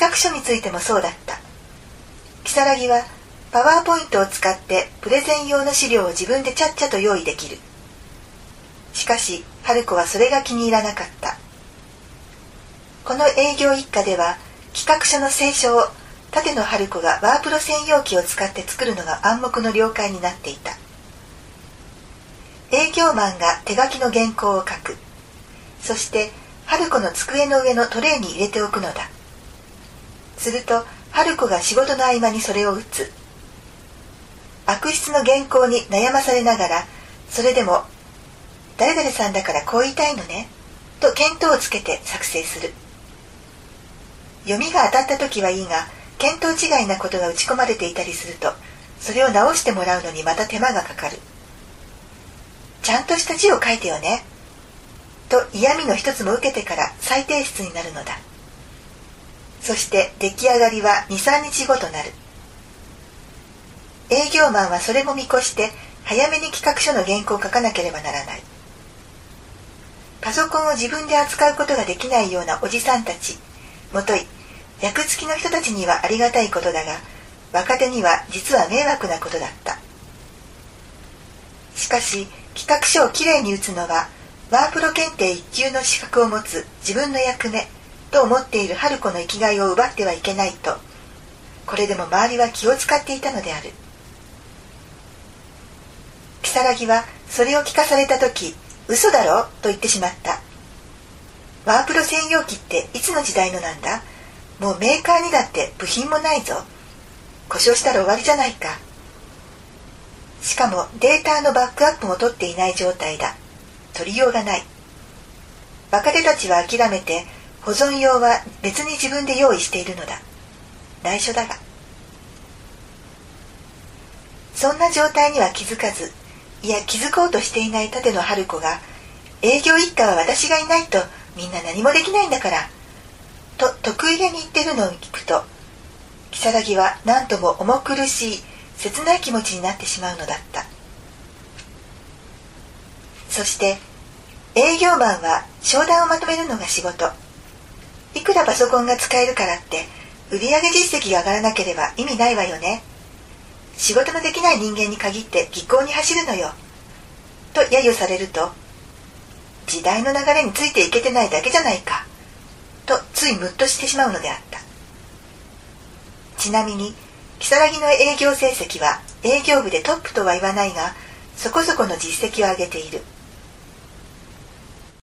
企画書についてもそうだった。如月はパワーポイントを使ってプレゼン用の資料を自分でちゃっちゃと用意できる。しかし春子はそれが気に入らなかった。この営業一課では企画書の清書を立野春子がワープロ専用機を使って作るのが暗黙の了解になっていた。営業マンが手書きの原稿を書く。そして春子の机の上のトレイに入れておくのだ。すると春子が仕事の合間にそれを打つ。悪質の原稿に悩まされながら、それでも誰々さんだからこう言いたいのねと見当をつけて作成する。読みが当たった時はいいが、見当違いなことが打ち込まれていたりすると、それを直してもらうのにまた手間がかかる。ちゃんとした字を書いてよねと嫌味の一つも受けてから再提出になるのだ。そして出来上がりは 2,3 日後となる。営業マンはそれも見越して早めに企画書の原稿を書かなければならない。パソコンを自分で扱うことができないようなおじさんたち、もとい役付きの人たちにはありがたいことだが、若手には実は迷惑なことだった。しかし企画書をきれいに打つのはワープロ検定1級の資格を持つ自分の役目と思っている春子の生きがいを奪ってはいけないと、これでも周りは気を使っていたのである。如月はそれを聞かされた時、嘘だろと言ってしまった。ワープロ専用機っていつの時代のなんだ。もうメーカーにだって部品もないぞ。故障したら終わりじゃないか。しかもデータのバックアップも取っていない状態だ。取りようがない。若手たちは諦めて保存用は別に自分で用意しているのだ。内緒だが。そんな状態には気づかず、いや気づこうとしていない立野春子が、営業一課は私がいないとみんな何もできないんだからと得意げに言ってるのを聞くと、如月は何とも重苦しい切ない気持ちになってしまうのだった。そして営業マンは商談をまとめるのが仕事。いくらパソコンが使えるからって売上実績が上がらなければ意味ないわよね。仕事のできない人間に限って技巧に走るのよと揶揄されると、時代の流れについていけてないだけじゃないかとついムッとしてしまうのであった。ちなみに如月の営業成績は営業部でトップとは言わないが、そこそこの実績を上げている。